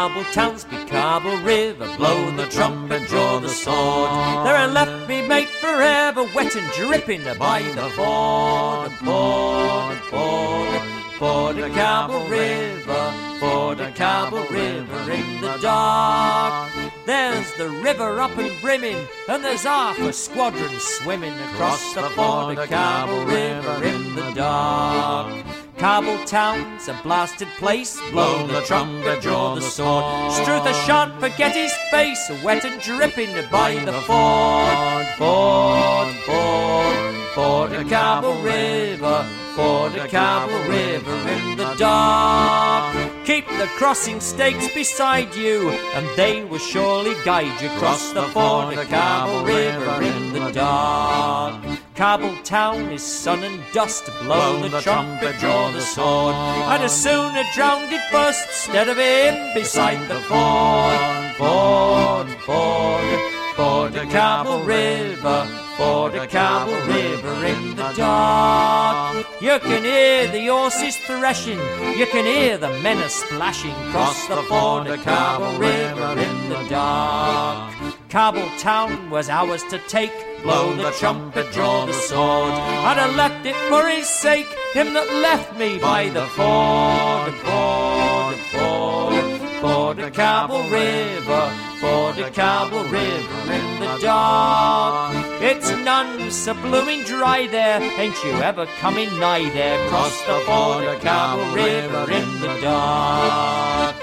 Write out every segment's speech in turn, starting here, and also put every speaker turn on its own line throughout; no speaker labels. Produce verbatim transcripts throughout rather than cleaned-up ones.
Kabul towns be Kabul River, blow the trumpet, draw the sword. There and left me mate forever, wet and dripping by the ford, ford, ford, ford the Kabul River, ford the Kabul River in the dark. There's the river up and brimming, and there's half a squadron swimming across the ford of Kabul River in the dark. Kabul town's a blasted place, blow the trumpet, draw the sword. Struther shan't forget his face, wet and dripping by the ford, ford, ford, ford the Kabul River, ford the Kabul River in the dark. Keep the crossing stakes beside you, and they will surely guide you across the ford of Kabul River in the dark. Kabul town is sun and dust, blow the trumpet, draw the sword. I'd as soon have drowned it first, instead of him beside the ford, ford, ford, ford the Kabul River, ford the Kabul River in the dark. You can hear the horses threshing, you can hear the men a splashing across the ford of Kabul River in the dark. Kabul town was ours to take, blow the trumpet, draw the sword. I'd have left it for his sake, him that left me by the ford, ford, ford, ford the Kabul River, ford the Kabul River in the dark. It's none so blooming dry there, ain't you ever coming nigh there, cross the ford of Kabul River in the dark.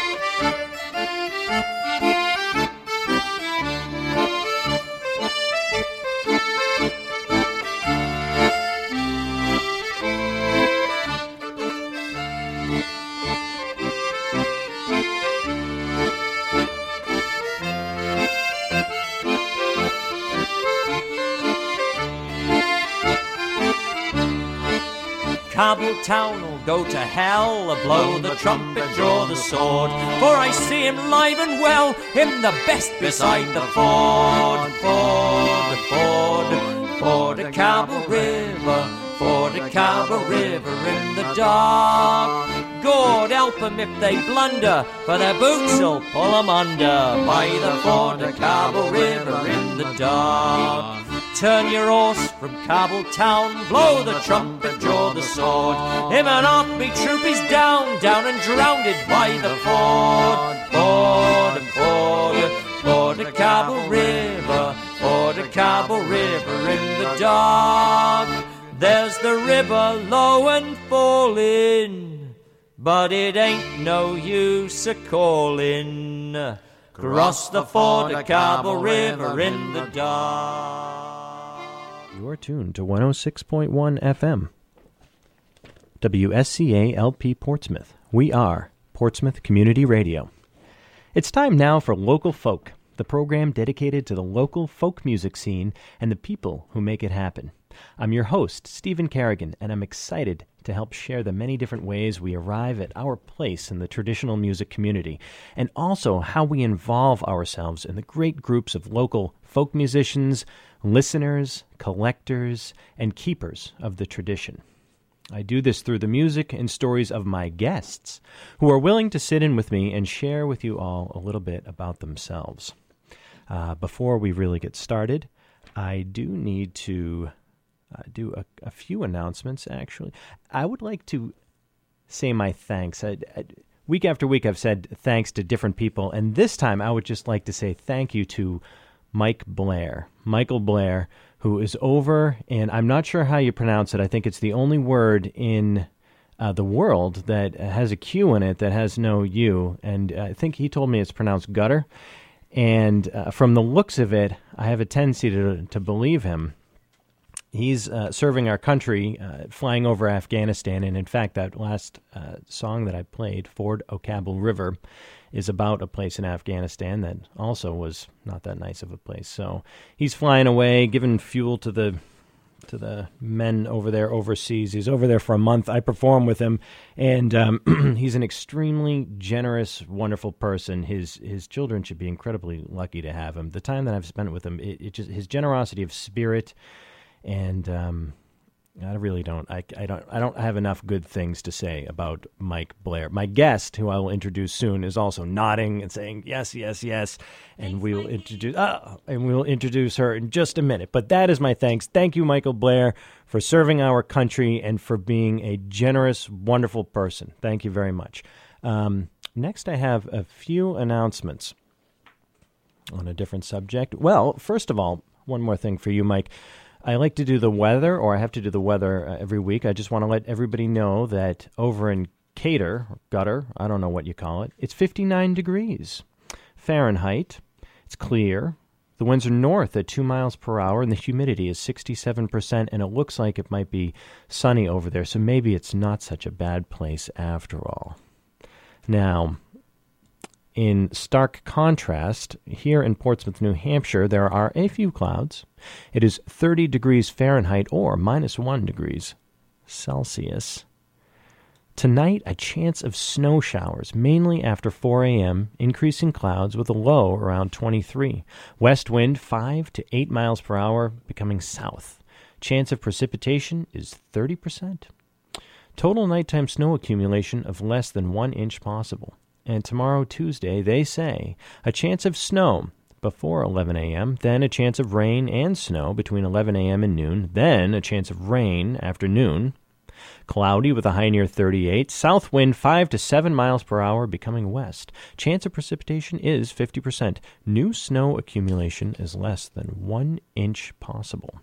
Kabul town will go to hell, blow the trumpet, draw the sword. For I see him live and well, him the best beside the ford, ford, ford, ford the Kabul River, ford the Kabul River in the dark. God help 'em if they blunder, for their boots will pull 'em under by the ford of Kabul River in the dark. Turn your horse from Kabul town, blow the trumpet, draw the sword. Him and half me troop is down, down and drowned by the ford, ford, ford, ford the Kabul River, ford the Kabul River in the dark. There's the river low and falling, but it ain't no use a calling. Cross the ford of Kabul River in the dark.
You're tuned to one oh six point one F M. W S C A L P Portsmouth. We are Portsmouth Community Radio. It's time now for Local Folk, the program dedicated to the local folk music scene and the people who make it happen. I'm your host, Stephen Carrigan, and I'm excited to help share the many different ways we arrive at our place in the traditional music community, and also how we involve ourselves in the great groups of local folk musicians, listeners, collectors, and keepers of the tradition. I do this through the music and stories of my guests, who are willing to sit in with me and share with you all a little bit about themselves. Uh, before we really get started, I do need to uh, do a, a few announcements, actually. I would like to say my thanks. I, I, week after week, I've said thanks to different people, and this time I would just like to say thank you to Mike Blair, Michael Blair, who is over, and I'm not sure how you pronounce it. I think it's the only word in uh, the world that has a Q in it that has no U, and I think he told me it's pronounced gutter. And uh, from the looks of it, I have a tendency to to believe him. He's uh, serving our country, uh, flying over Afghanistan, and in fact, that last uh, song that I played, Ford o' Kabul River, is about a place in Afghanistan that also was not that nice of a place. So he's flying away, giving fuel to the to the men over there overseas. He's over there for a month. I perform with him, and um, he's an extremely generous, wonderful person. His his children should be incredibly lucky to have him. The time that I've spent with him, it, it just his generosity of spirit and um, I really don't. I, I don't. I don't have enough good things to say about Mike Blair. My guest, who I will introduce soon, is also nodding and saying yes, yes, yes, and
Thanks,
we will
Mikey.
introduce. Uh, and we will introduce her in just a minute. But that is my thanks. Thank you, Michael Blair, for serving our country and for being a generous, wonderful person. Thank you very much. Um, next, I have a few announcements on a different subject. Well, first of all, one more thing for you, Mike. I like to do the weather, or I have to do the weather uh, every week. I just want to let everybody know that over in Cater, or Gutter, I don't know what you call it, it's fifty-nine degrees Fahrenheit. It's clear. The winds are north at two miles per hour, and the humidity is sixty-seven percent, and it looks like it might be sunny over there, so maybe it's not such a bad place after all. Now, in stark contrast, here in Portsmouth, New Hampshire, there are a few clouds. It is thirty degrees Fahrenheit or minus one degrees Celsius. Tonight, a chance of snow showers, mainly after four a.m., increasing clouds with a low around twenty-three. West wind five to eight miles per hour, becoming south. Chance of precipitation is thirty percent. Total nighttime snow accumulation of less than one inch possible. And tomorrow, Tuesday, they say a chance of snow before eleven a.m., then a chance of rain and snow between eleven a.m. and noon, then a chance of rain after noon. Cloudy with a high near thirty-eight. South wind five to seven miles per hour, becoming west. Chance of precipitation is fifty percent. New snow accumulation is less than one inch possible.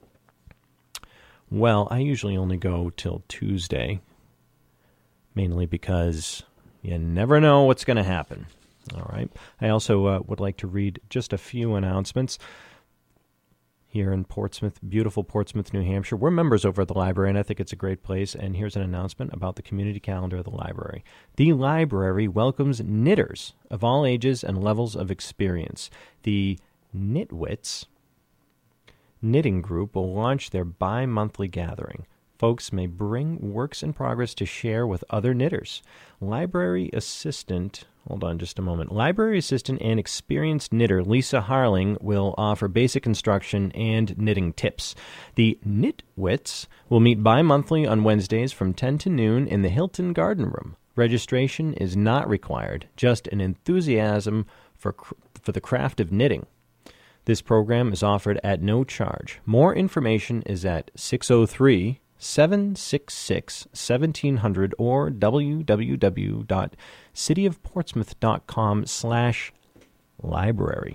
Well, I usually only go till Tuesday, mainly because you never know what's going to happen. All right. I also uh, would like to read just a few announcements here in Portsmouth, beautiful Portsmouth, New Hampshire. We're members over at the library, and I think it's a great place. And here's an announcement about the community calendar of the library. The library welcomes knitters of all ages and levels of experience. The Knitwits Knitting Group will launch their bi-monthly gathering. Folks may bring works in progress to share with other knitters. Library assistant, hold on just a moment. Library assistant and experienced knitter Lisa Harling will offer basic instruction and knitting tips. The Knitwits will meet bi-monthly on Wednesdays from ten to noon in the Hilton Garden Room. Registration is not required, just an enthusiasm for cr- for the craft of knitting. This program is offered at no charge. More information is at six oh three, seven six six, one seven hundred or w w w dot city of portsmouth dot com slash library.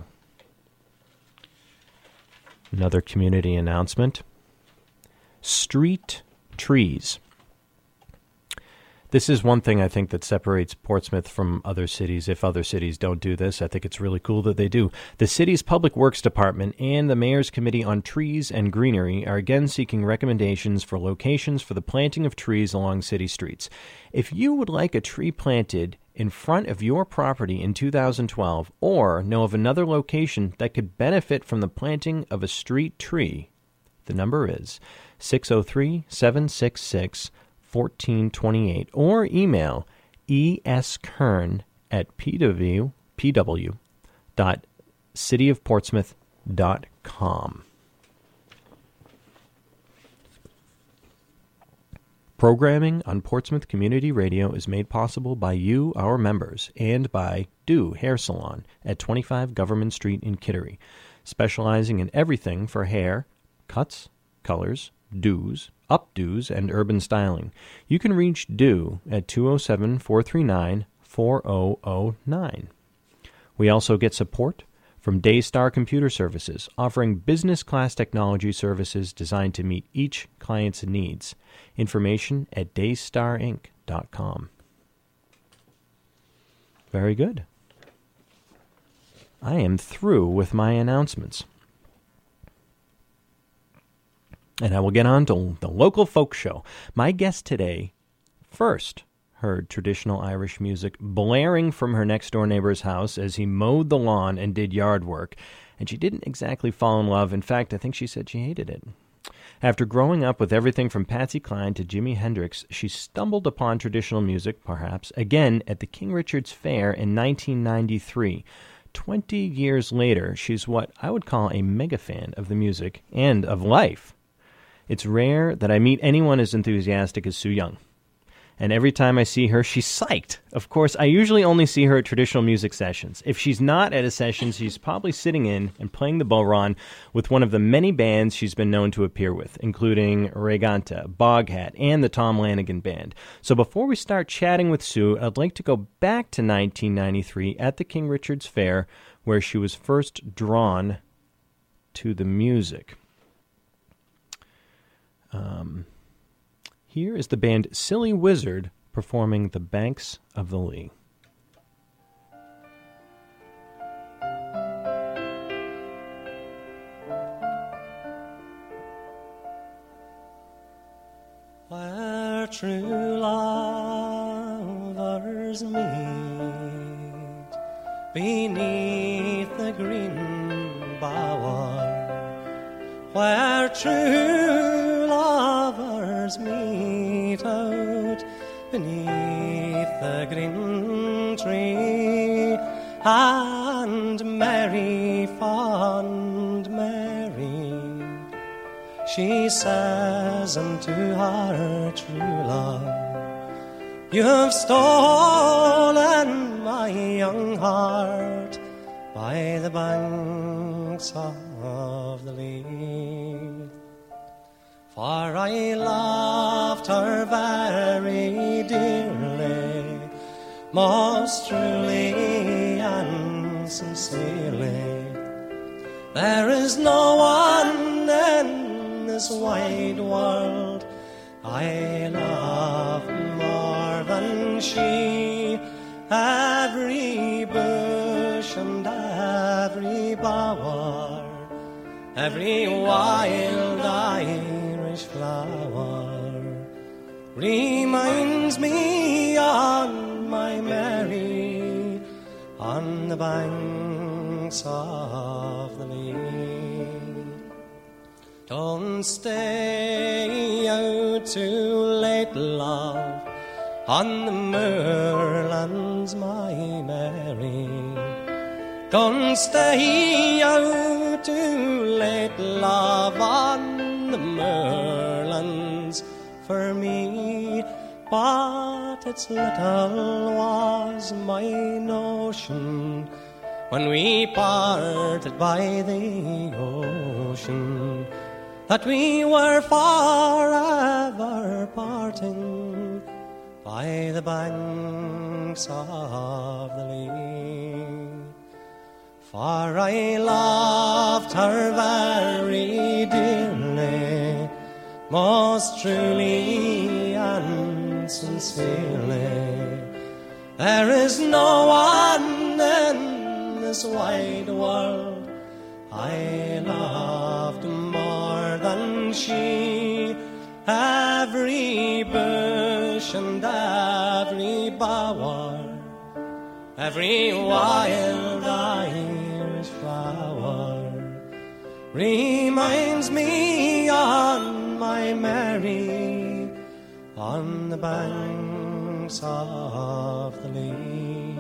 Another community announcement. Street trees. This is one thing I think that separates Portsmouth from other cities. If other cities don't do this, I think it's really cool that they do. The city's Public Works Department and the Mayor's Committee on Trees and Greenery are again seeking recommendations for locations for the planting of trees along city streets. If you would like a tree planted in front of your property in two thousand twelve or know of another location that could benefit from the planting of a street tree, the number is six oh three, seven six six, fourteen twenty-eight or email eskern at pw, pw dot city of portsmouth dot com. Programming on Portsmouth Community Radio is made possible by you, our members, and by Do Hair Salon at twenty-five Government Street in Kittery, specializing in everything for hair, cuts, colors, do's, updos, and urban styling. You can reach Do at two oh seven, four three nine, four oh oh nine. We also get support from Daystar Computer Services, offering business-class technology services designed to meet each client's needs. Information at daystar inc dot com. Very good. I am through with my announcements. And I will get on to the local folk show. My guest today first heard traditional Irish music blaring from her next-door neighbor's house as he mowed the lawn and did yard work, and she didn't exactly fall in love. In fact, I think she said she hated it. After growing up with everything from Patsy Cline to Jimi Hendrix, she stumbled upon traditional music, perhaps, again at the King Richard's Fair in nineteen ninety-three. Twenty years later, she's what I would call a mega fan of the music and of life. It's rare that I meet anyone as enthusiastic as Sue Young. And every time I see her, she's psyched. Of course, I usually only see her at traditional music sessions. If she's not at a session, she's probably sitting in and playing the bodhrán with one of the many bands she's been known to appear with, including Reganta, Boghat, and the Tom Lanigan Band. So before we start chatting with Sue, I'd like to go back to nineteen ninety-three at the King Richard's Fair, where she was first drawn to the music. Um... Here is the band Silly Wizard performing The Banks of the Lee.
Where true lovers meet beneath the green bower, where true lovers meet out beneath the green tree, and Mary, fond Mary, she says unto her true love, you've stolen my young heart by the banks of the Lee. For I loved her very dearly, most truly and sincerely. There is no one in this wide world I love more than she. Every bush and every bower, every wild Irish flower reminds me on my Mary, on the banks of the Lee. Don't stay out too late, love, on the moorlands, my Mary. Don't stay out too late, love, on the moorlands for me. But it's little was my notion when we parted by the ocean, that we were forever parting by the banks of the Lee. For I loved her very dearly, most truly and sincerely. There is no one in this wide world I loved more than she. Every bush and every bower, every wild Irish flower reminds me on my Mary, on the banks of the Lee.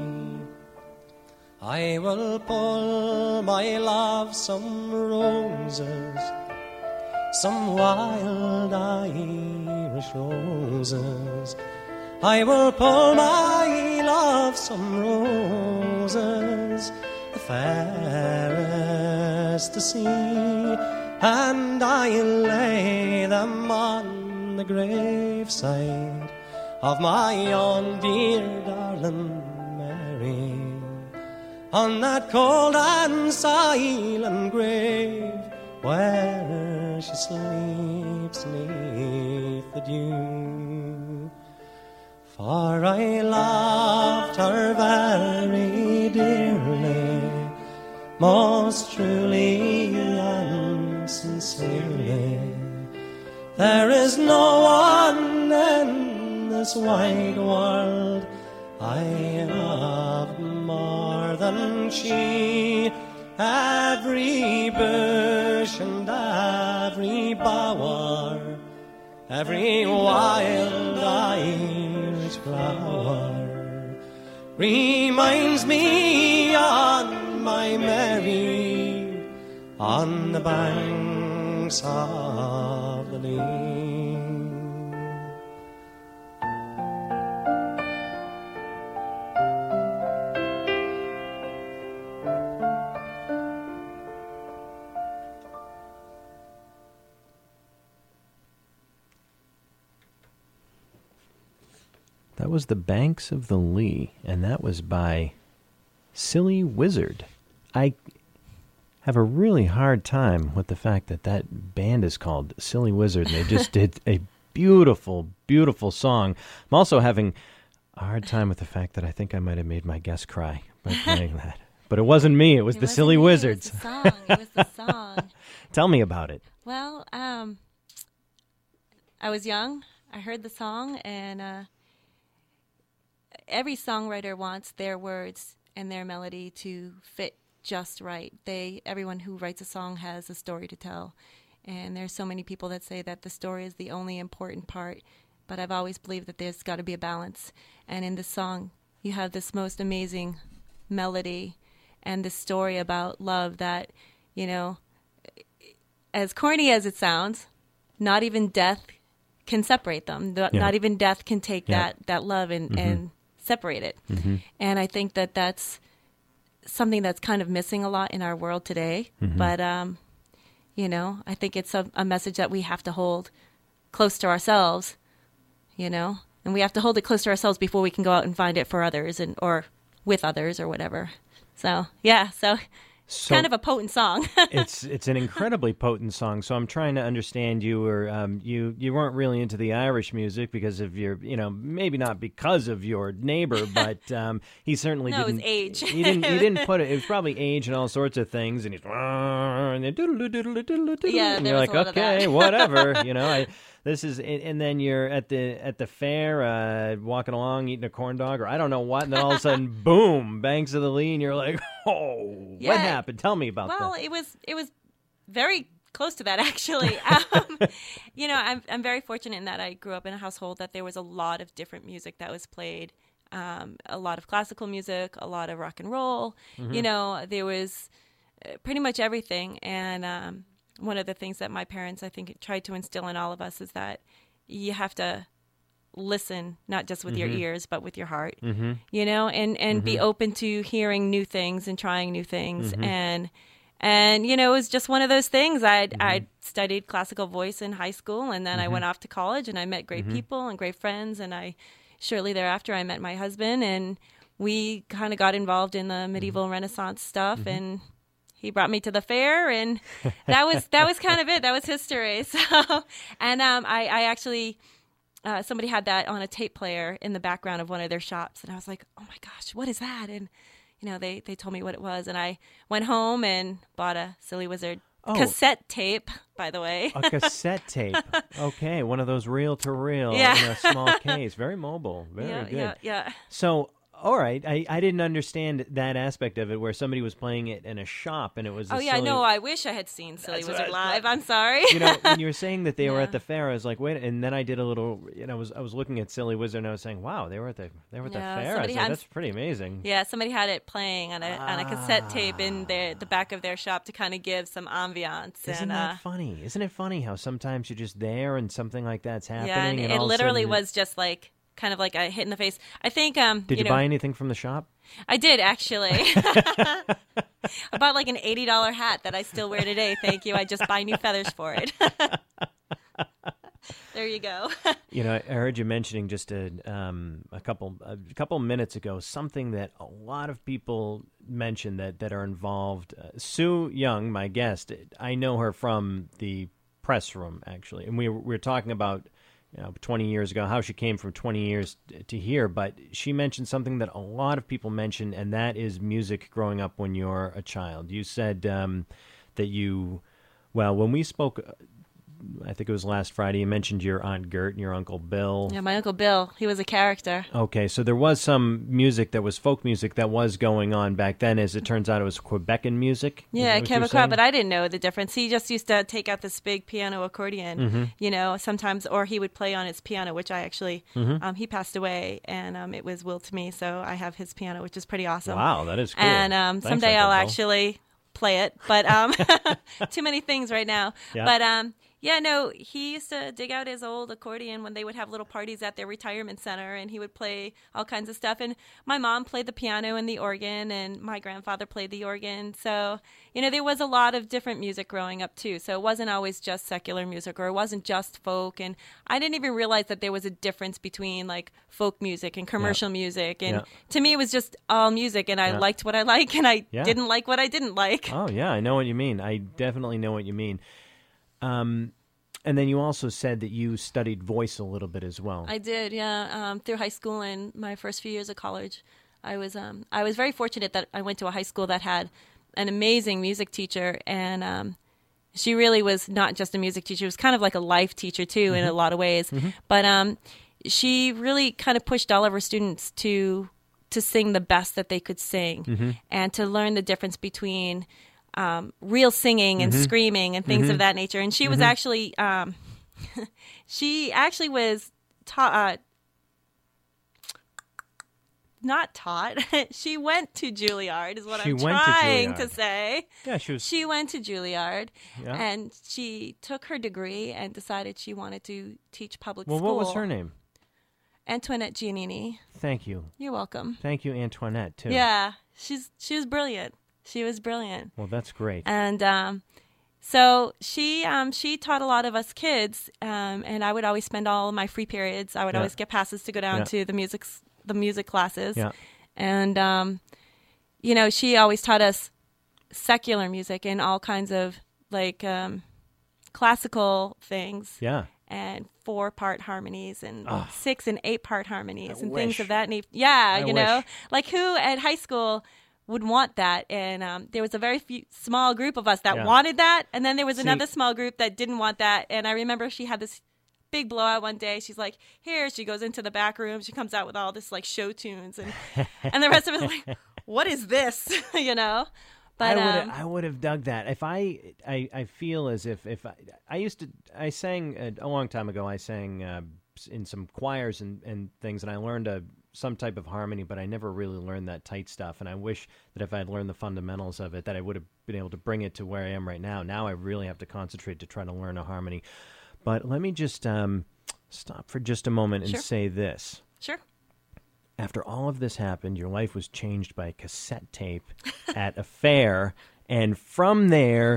I will pull, my love, some roses, some wild Irish roses. I will pull, my love, some roses, the fairest to see, and I'll lay them on the graveside of my own dear darling Mary, on that cold and silent grave where she sleeps neath the dew. For I loved her very dearly, most truly and sincerely. There is no one in this wide world I love more than she. Every bush and every bower, every wild Irish flower reminds me on my Mary, on the banks of the melody.
That was The Banks of the Lee, and that was by Silly Wizard. I have a really hard time with the fact that that band is called Silly Wizard, and they just did a beautiful, beautiful song. I'm also having a hard time with the fact that I think I might have made my guest cry by playing that. But it wasn't me, it was
it
the
wasn't
Silly
me,
Wizards.
It was the song. It was the song.
Tell me about it.
Well, um, I was young. I heard the song, and uh, every songwriter wants their words and their melody to fit just right. They, everyone who writes a song has a story to tell, and there's so many people that say that the story is the only important part, but I've always believed that there's got to be a balance. And in this song, you have this most amazing melody and this story about love that, you know, as corny as it sounds, not even death can separate them. Not
Yeah.
even death can take
Yeah.
that, that love and,
Mm-hmm.
and separate it.
Mm-hmm.
And I think that that's something that's kind of missing a lot in our world today.
Mm-hmm.
But, um, you know, I think it's a, a message that we have to hold close to ourselves, you know, and we have to hold it close to ourselves before we can go out and find it for others and or with others or whatever. So, yeah, so...
So
kind of a potent song.
it's it's an incredibly potent song. So I'm trying to understand you, or um, you you weren't really into the Irish music because of your, you know, maybe not because of your neighbor, but um, he certainly
No, it was
didn't.
age.
He didn't. He didn't put it. It was probably age and all sorts of things. And he's and then doodle doodle doodle doodle.
Yeah,
and
there
you're
was
like,
a lot of
okay,
that.
whatever. You know, I. This is, and then you're at the at the fair, uh, walking along, eating a corn dog, or I don't know what, and then all of a sudden, boom, Banks of the Lee, and you're like, oh,
Yeah.
what happened? Tell me about
Well,
that.
it was it was very close to that actually. um, you know, I'm I'm very fortunate in that I grew up in a household that there was a lot of different music that was played, um, a lot of classical music, a lot of rock and roll.
Mm-hmm.
You know, there was uh, pretty much everything, and um, one of the things that my parents, I think, tried to instill in all of us is that you have to listen, not just with
Mm-hmm.
your ears, but with your heart, mm-hmm. you know, and, and mm-hmm. be open to hearing new things and trying new things. Mm-hmm. And, and, you know, it was just one of those things. I'd, mm-hmm. I'd studied classical voice in high school, and then mm-hmm. I went off to college, and I met great mm-hmm. people and great friends. And I, shortly thereafter, I met my husband, and we kind of got involved in the medieval mm-hmm. Renaissance stuff. Mm-hmm. And he brought me to the fair, and that was that was kind of it. That was history. So, and um, I, I actually, uh, somebody had that on a tape player in the background of one of their shops, and I was like, oh my gosh, what is that? And you know, they they told me what it was, and I went home and bought a Silly Wizard oh. cassette tape. By the way,
a cassette tape. Okay, one of those reel to reel
yeah.
in a small case. Very mobile. Very
yeah,
good.
Yeah, yeah.
So. All right, I, I didn't understand that aspect of it where somebody was playing it in a shop and it was.
Oh
a
yeah,
silly...
no, I wish I had seen Silly
That's
Wizard
I
live. I'm sorry.
You know, when you were saying that they were
Yeah.
at the fair, I was like, wait, and then I did a little. You know, I was I was looking at Silly Wizard and I was saying, wow, they were at the they were at
Yeah,
the fair. I
somebody
was like,
had-
that's pretty amazing.
Yeah, somebody had it playing on a on a cassette tape in their, the back of their shop to kind of give some ambiance.
Isn't
and,
that
uh,
funny? Isn't it funny how sometimes you're just there and something like that's happening?
Yeah, and,
and
it
all of a
literally
sudden-
was just like kind of like a hit in the face. I think. Um,
Did you,
know,
buy anything from the shop?
I did actually. I bought like an eighty dollar hat that I still wear today. Thank you. I just buy new feathers for it. There you go.
You know, I heard you mentioning just a um, a couple a couple minutes ago something that a lot of people mention that, that are involved. Uh, Sue Young, my guest, I know her from the press room actually, and we were, we were talking about you know twenty years ago how she came from twenty years to here. But she mentioned something that a lot of people mention, and that is music growing up when you're a child. You said um, that you, well, when we spoke. I think it was last Friday, you mentioned your Aunt Gert and your Uncle Bill.
Yeah, my Uncle Bill, he was a character.
Okay, so there was some music that was folk music that was going on back then. As it turns out, it was Quebecan music.
Yeah,
Is that what you're
Quebecois,
saying?
but I didn't know the difference. He just used to take out this big piano accordion,
Mm-hmm.
you know, sometimes, or he would play on his piano, which I actually,
Mm-hmm.
um, he passed away, and um, it was willed to me, so I have his piano, which is pretty awesome.
Wow, that is cool.
And um,
Thanks,
someday
Uncle
I'll
Bill.
actually play it, but um, too many things right now.
Yeah.
But um, Yeah, no, he used to dig out his old accordion when they would have little parties at their retirement center, and he would play all kinds of stuff. And my mom played the piano and the organ, and my grandfather played the organ. So, you know, there was a lot of different music growing up, too. So it wasn't always just secular music, or it wasn't just folk. And I didn't even realize that there was a difference between, like, folk music and commercial yeah. music. And yeah. to me, it was just all music, and I yeah. liked what I like, and I yeah. didn't like what I didn't like.
Oh, yeah, I know what you mean. I definitely know what you mean. Um, and then you also said that you studied voice a little bit as well.
I did, yeah. Um, through high school and my first few years of college, I was um, I was very fortunate that I went to a high school that had an amazing music teacher, and um, she really was not just a music teacher; she was kind of like a life teacher too, mm-hmm. in a lot of ways. Mm-hmm. But um, she really kind of pushed all of her students to to sing the best that they could sing, mm-hmm. and to learn the difference between Um, real singing and mm-hmm. screaming and things mm-hmm. of that nature. And she was mm-hmm. actually, um, she actually was taught, uh, not taught. She went to Juilliard, is what
she
I'm
went
trying
to,
to say.
Yeah, she was.
She went to Juilliard,
yeah.
and she took her degree and decided she wanted to teach public
well,
school.
Well, what was her name?
Antoinette Giannini.
Thank you.
You're welcome.
Thank you, Antoinette, too.
Yeah, she's she was brilliant. She was brilliant.
Well, that's great.
And um, so she um, she taught a lot of us kids, um, and I would always spend all of my free periods. I would
yeah.
always get passes to go down
yeah.
to the music the music classes.
Yeah.
And um, you know, she always taught us secular music and all kinds of like um, classical things.
Yeah.
And four part harmonies and
oh,
six and eight part harmonies
I
and
wish.
things of that nature. Yeah,
I
you know,
wish.
like who at high school would want that, and um, there was a very few, small group of us that
yeah.
wanted that, and then there was
See,
another small group that didn't want that. And I remember she had this big blowout one day. She's like, here, she goes into the back room, she comes out with all this like show tunes, and and the rest of us like, what is this? You know. But
I would
um,
I would have dug that. If I I, I feel as if if I, I used to I sang a, a long time ago. I sang uh, in some choirs and, and things, and I learned a some type of harmony, but I never really learned that tight stuff. And I wish that if I had learned the fundamentals of it, that I would have been able to bring it to where I am right now. Now I really have to concentrate to try to learn a harmony. But let me just um, stop for just a moment and
Sure.
say this.
Sure.
After all of this happened, your life was changed by a cassette tape at a fair, and from there,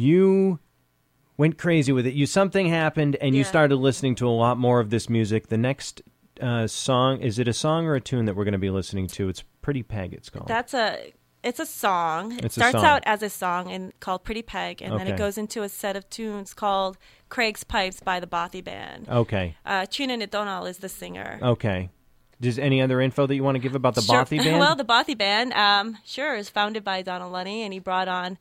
you went crazy with it. You something happened, and you
Yeah.
started listening to a lot more of this music. The next uh, song, is it a song or a tune that we're going to be listening to? It's Pretty Peg, it's called.
That's a it's a song. It
It's a
starts
song.
out as a song and called Pretty Peg, and then
Okay.
it goes into a set of tunes called Craig's Pipes by the Bothy Band.
Okay,
Uh, Trina O'Donnell is the singer.
okay. Does any other info that you want to give about the
Sure.
Bothy Band?
Well, the Bothy Band, um, sure, is founded by Donald Lunny, and he brought on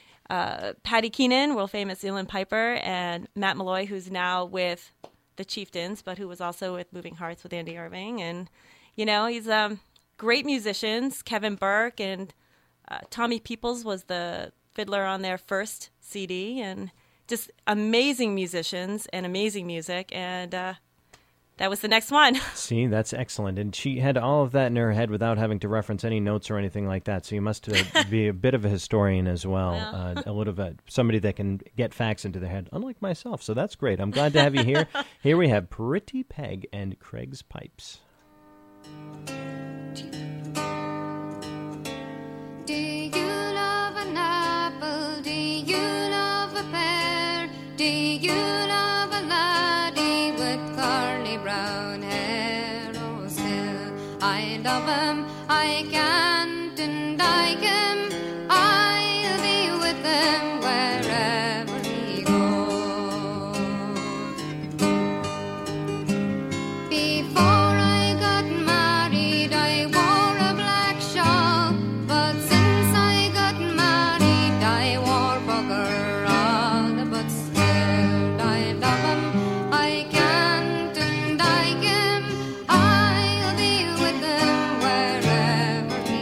uh, Patty Keenan, world famous Uilleann Piper, and Matt Malloy, who's now with the Chieftains, but who was also with Moving Hearts with Andy Irving. And, you know, he's um, great musicians. Kevin Burke and uh, Tommy Peoples was the fiddler on their first C D, and just amazing musicians and amazing music. And uh, that was the next one.
See, that's excellent. And she had all of that in her head without having to reference any notes or anything like that. So you must uh, be a bit of a historian as well,
Well.
uh, a little bit, somebody that can get facts into their head, unlike myself. So that's great. I'm glad to have you here. Here we have Pretty Peg and Craig's Pipes.
Do you love an apple? Do you love a pear? Do you love a laddie with curly brown hair? Oh, still I love him, I can't deny him. I'll be with him wherever he goes. Before I got married, I wore a black shawl, but since I got married, I wore bugger all. But still I love him, I can't deny him. I'll be with him wherever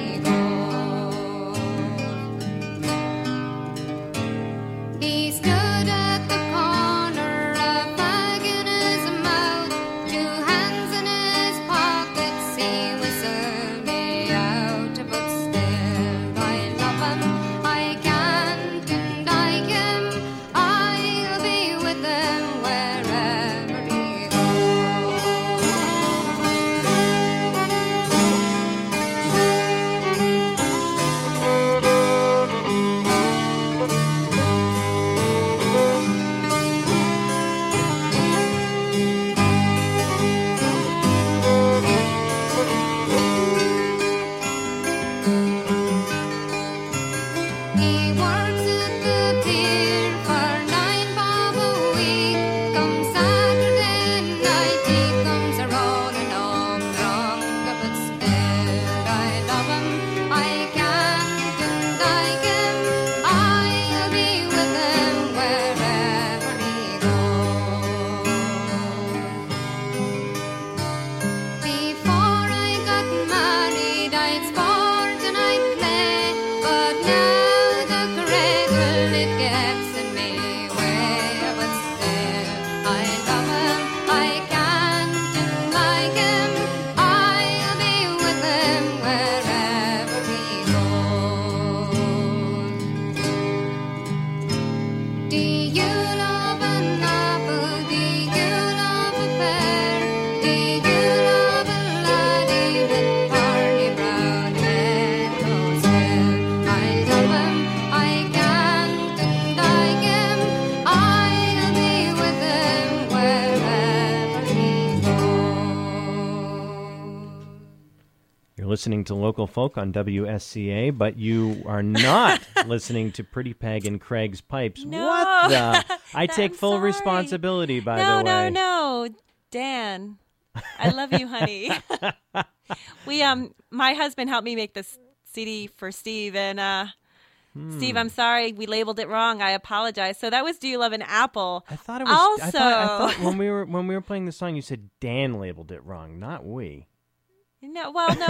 listening to local folk on W S C A, but you are not listening to Pretty Peg and Craig's Pipes.
No.
What the? I take
I'm
full
sorry.
responsibility, by
no,
the way.
No, no, no. Dan, I love you, honey. we, um, my husband helped me make this C D for Steve, and, uh, Hmm. Steve, I'm sorry. We labeled it wrong. I apologize. So that was "Do You Love an Apple?"
I thought it was.
Also,
I thought, I thought when we were when we were playing the song, you said Dan labeled it wrong, not we.
No, well, no,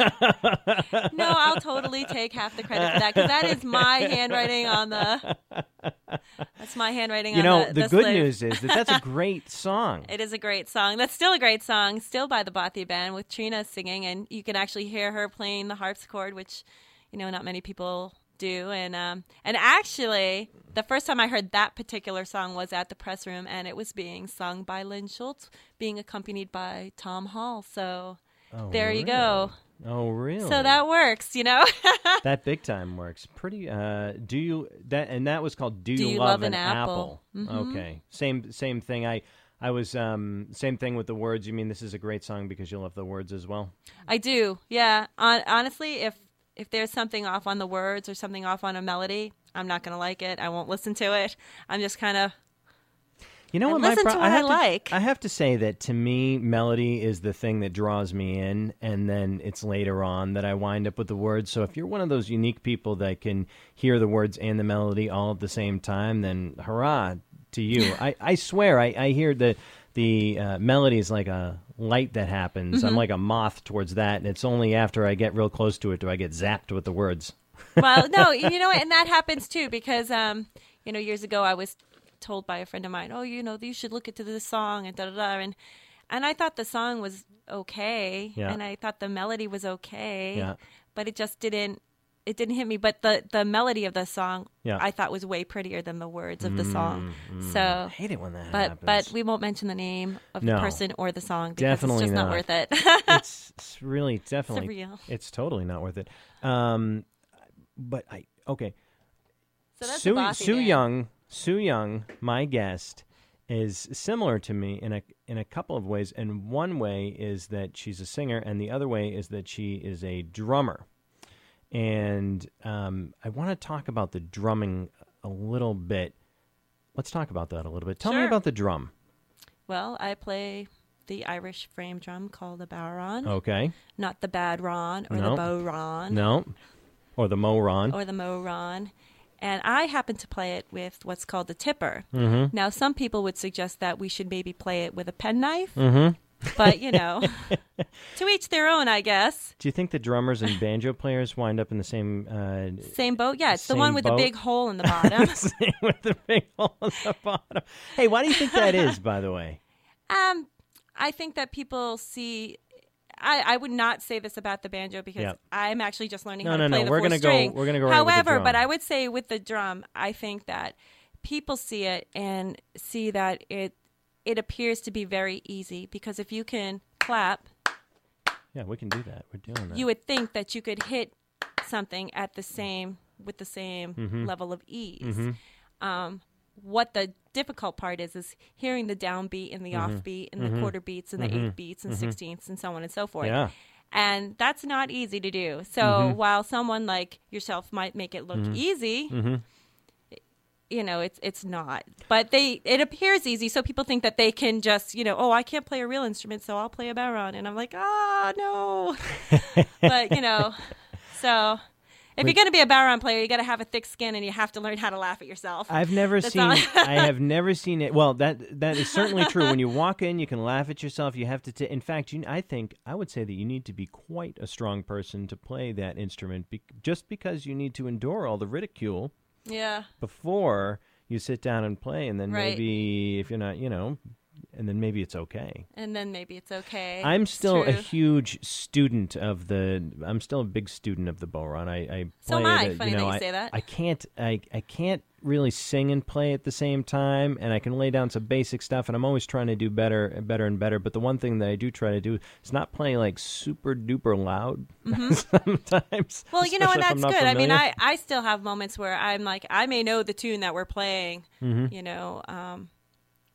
I, no, I'll totally take half the credit for that because that is my handwriting on the. That's my handwriting
you
on
know,
the.
the,
the
good
slip.
news is that that's a great song.
It is a great song. That's still a great song. Still by the Bothy Band with Trina singing, and you can actually hear her playing the harpsichord, which, you know, not many people do. And um and actually the first time I heard that particular song was at the press room, and it was being sung by Lynn Schultz, being accompanied by Tom Hall. So
Oh,
there
really?
you go.
Oh, really?
So that works, you know.
That big time works. Pretty. Uh, do you that and that was called "Do,
Do
You,
You
Love,
Love
an,
an
Apple"?
Apple? Mhm.
Okay. Same same thing. I I was um same thing with the words. You mean this is a great song because you love the words as well?
I do. Yeah. On, honestly, if if there's something off on the words or something off on a melody, I'm not going to like it. I won't listen to it. I'm just kind of
You know
I
what? My
listen
pro-
to what
I, have
I
to,
like.
I have to say that to me, melody is the thing that draws me in, and then it's later on that I wind up with the words. So if you're one of those unique people that can hear the words and the melody all at the same time, then hurrah to you. I, I swear, I, I hear the the uh, melody is like a light that happens.
Mm-hmm.
I'm like a moth towards that, and it's only after I get real close to it do I get zapped with the words.
Well, no, you know what? And that happens too because, um, you know, years ago I was told by a friend of mine, oh, you know, you should look into this song and da da da. And, and I thought the song was okay.
Yeah.
And I thought the melody was okay.
Yeah.
But it just didn't, it didn't hit me. But the, the melody of the song
Yeah.
I thought was way prettier than the words of the song.
I
So,
hate it when that
but,
happens.
but we won't mention the name of
No.
the person or the song because
Definitely
it's just not,
not.
worth it.
it's, it's really definitely
Surreal.
it's totally not worth it. Um, but I okay.
So that's
Sue
the Bothy
Sue
Band.
Young, Sue Young, my guest, is similar to me in a in a couple of ways. And one way is that she's a singer, and the other way is that she is a drummer. And um, I want to talk about the drumming a little bit. Let's talk about that a little bit. Tell me
Sure.
about the drum.
Well, I play the Irish frame drum called the Bowron.
Okay.
Not the bad Ron or
No.
the bow Ron
No. Or the Moron.
or the mo Ron. And I happen to play it with what's called the tipper.
Mm-hmm.
Now, some people would suggest that we should maybe play it with a penknife.
Mm-hmm.
But, you know, to each their own, I guess.
Do you think the drummers and banjo players wind up in the same uh,
Same boat? Yeah, it's the
Same
one with
boat?
the big hole in the bottom.
same with the big hole in the bottom? Hey, why do you think that is, by the way?
um, I think that people see... I, I would not say this about the banjo because
Yeah.
I'm actually just learning
No,
how
no,
to play
no.
the
We're
fourth
gonna go-
string.
we're gonna go right with the
However,
drum.
but I would say with the drum, I think that people see it and see that it it appears to be very easy because if you can clap,
Yeah, we can do that. We're doing that.
you would think that you could hit something at the same with the same
Mm-hmm.
level of ease. Um, what the difficult part is is hearing the downbeat and the
Mm-hmm.
offbeat and the quarter beats and the eighth beats and sixteenths and so on and so forth.
Yeah.
And that's not easy to do. So
Mm-hmm.
while someone like yourself might make it look easy,
Mm-hmm.
you know, it's it's not. But they it appears easy, so people think that they can just, you know, oh, I can't play a real instrument, so I'll play a Bowron. And I'm like, ah, no. But, you know, so if you're going to be a Bowron player, you got to have a thick skin and you have to learn how to laugh at yourself.
I've never
That's
seen.
all.
I have never seen it. Well, that that is certainly true. When you walk in, you can laugh at yourself. You have to. T- in fact, you, I think I would say that you need to be quite a strong person to play that instrument, be- just because you need to endure all the ridicule
Yeah.
before you sit down and play, and then
Right.
maybe if you're not, you know, and then maybe it's okay.
And then maybe it's okay.
I'm
It's
still a
true.
huge student of the. I'm still a big student of the Bowron. I, I
So
play
am I.
it,
Funny
you know,
that you
I,
say that.
I can't. I I can't really sing and play at the same time, and I can lay down some basic stuff. And I'm always trying to do better and better and better. But the one thing that I do try to do is not play like super duper loud sometimes.
Well, you know,
especially
and
if I'm
that's
not
good. I mean,
familiar.
I, I still have moments where I'm like, I may know the tune that we're playing,
Mm-hmm.
you know, um,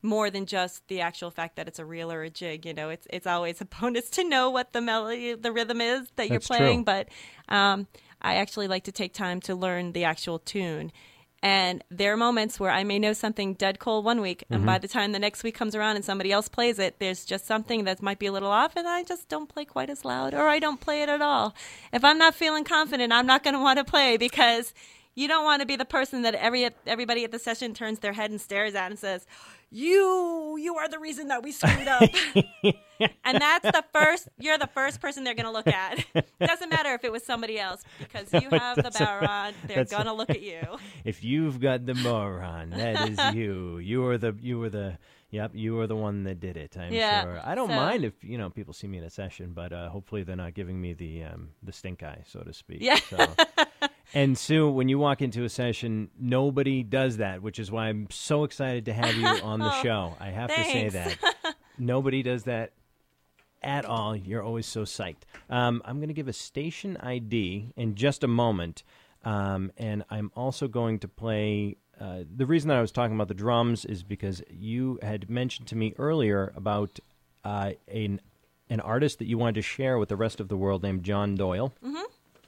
more than just the actual fact that it's a reel or a jig. You know, it's it's always a bonus to know what the melody, the rhythm is that you're
That's
playing.
true.
But um, I actually like to take time to learn the actual tune. And there are moments where I may know something dead cold one week, and
Mm-hmm.
by the time the next week comes around and somebody else plays it, there's just something that might be a little off, and I just don't play quite as loud, or I don't play it at all. If I'm not feeling confident, I'm not going to want to play, because you don't want to be the person that every everybody at the session turns their head and stares at and says, you, you are the reason that we screwed up. And that's the first, you're the first person they're going to look at. It doesn't matter if it was somebody else, because you have the Bowron, they're going to look at you.
If you've got the moron, that is you. You were the you were the yep. You were the one that did it. I'm
Yeah,
sure. I don't
so-
mind if you know people see me in a session, but uh, hopefully they're not giving me the um, the stink eye, so to speak.
Yeah.
So. And Sue, when you walk into a session, nobody does that, which is why I'm so excited to have you on the show. I have to say
Thanks.
that nobody does that at all. You're always so psyched. Um, I'm going to give a station I D in just a moment, um, and I'm also going to play. Uh, the reason that I was talking about the drums is because you had mentioned to me earlier about uh, an an artist that you wanted to share with the rest of the world named John Doyle.
Mm-hmm.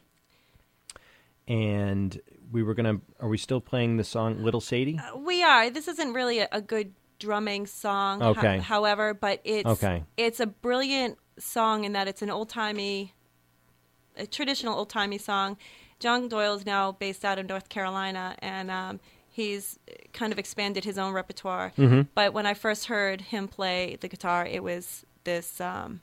And we were going to. Are we still playing the song Little Sadie?
Uh, we are. This isn't really a, a good drumming song, ho-
Okay.
however, but it's
Okay.
it's a brilliant song in that it's an old-timey, a traditional old-timey song. John Doyle is now based out of North Carolina, and um, he's kind of expanded his own repertoire.
Mm-hmm.
But when I first heard him play the guitar, it was this um,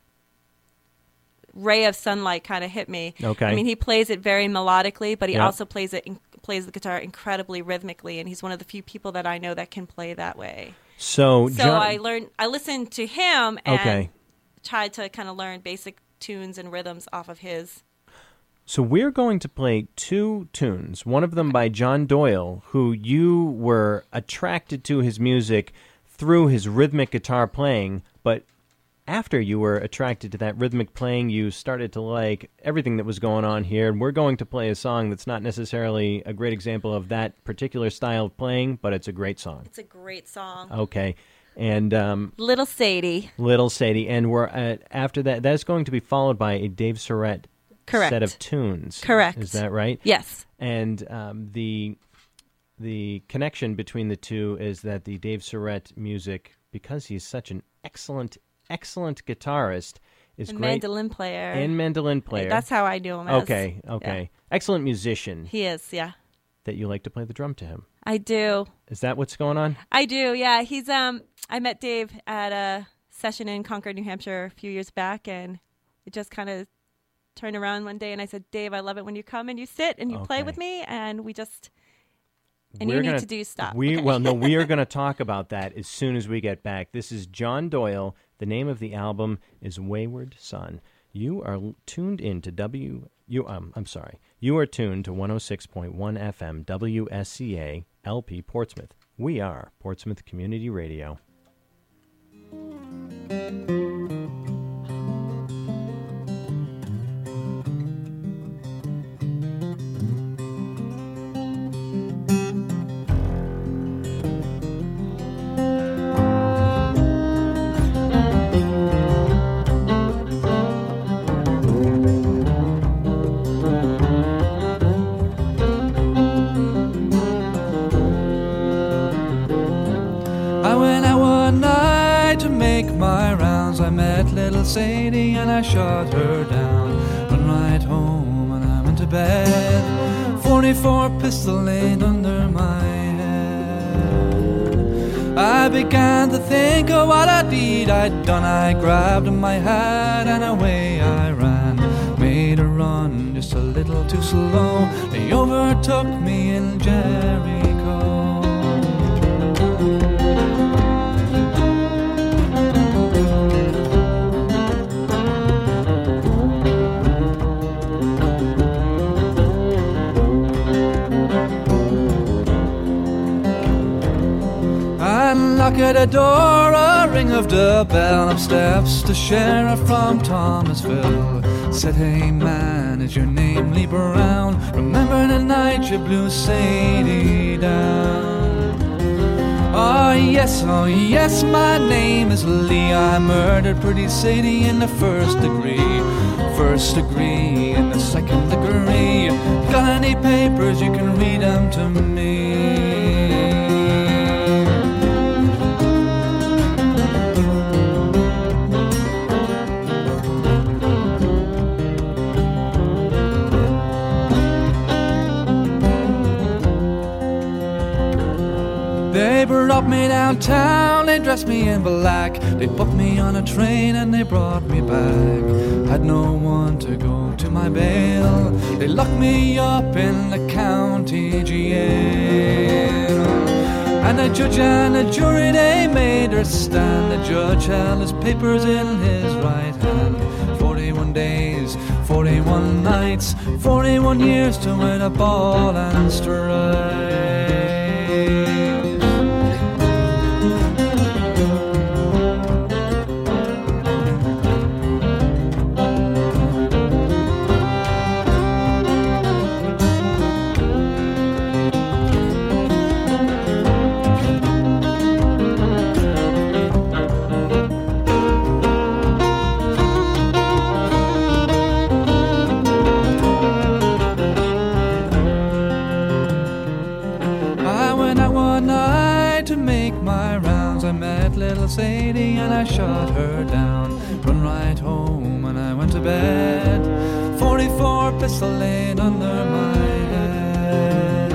ray of sunlight kind of hit me.
Okay.
I mean, he plays it very melodically, but he
Yep.
also plays it in, plays the guitar incredibly rhythmically, and he's one of the few people that I know that can play that way.
So,
So
John,
I learned, I listened to him and
Okay.
tried to kind of learn basic tunes and rhythms off of his.
So we're going to play two tunes, one of them by John Doyle, who you were attracted to his music through his rhythmic guitar playing, but after you were attracted to that rhythmic playing, you started to like everything that was going on here, and we're going to play a song that's not necessarily a great example of that particular style of playing, but it's a great song.
It's a great song.
Okay. And um,
Little Sadie.
Little Sadie, and we're at, after that, that's going to be followed by a Dave Surratt
Correct.
set of tunes.
Correct.
Is that right?
Yes.
And um, the the connection between the two is that the Dave Surratt music, because he's such an excellent, excellent guitarist, is
And
great.
mandolin player.
And mandolin player.
That's how I knew him as.
okay. Okay. Excellent musician.
He is, yeah.
That you like to play the drum to him.
I do.
Is that what's going on?
I do, yeah. He's um I met Dave at a session in Concord, New Hampshire a few years back, and it just kind of turned around one day and I said, Dave, I love it when you come and you sit and you play
Okay.
with me, and we just and
We're
you need
gonna-
to do stuff.
We
okay?
well, no, we are going to talk about that as soon as we get back. This is John Doyle. The name of the album is Wayward Son. You are l- tuned in to W. You um, I'm sorry. You are tuned to one oh six point one F M W S C A L P Portsmouth. We are Portsmouth Community Radio.
I went out one night to make my rounds. I met little Sadie and I shot her down. Went right home and I went to bed. forty-four pistol laid under my head. I began to think of what a deed I'd done. I grabbed my hat and away I ran. Made a run just a little too slow. They overtook me in Jericho. Knock at the door, a ring of the bell. Up steps the sheriff from Thomasville. Said, hey man, is your name Lee Brown? Remember the night you blew Sadie down? Oh yes, oh yes, my name is Lee. I murdered pretty Sadie in the first degree. First degree in the second degree. Got any papers, you can read them to me. They brought me downtown, they dressed me in black. They put me on a train and they brought me back. Had no one to go to my bail. They locked me up in the county jail. And the judge and the jury, they made their stand. The judge held his papers in his right hand. Forty-one days, forty-one nights, forty-one years to win a ball and strike. Sadie and I shot her down. Run right home and I went to bed. Forty-four pistol laid under my head.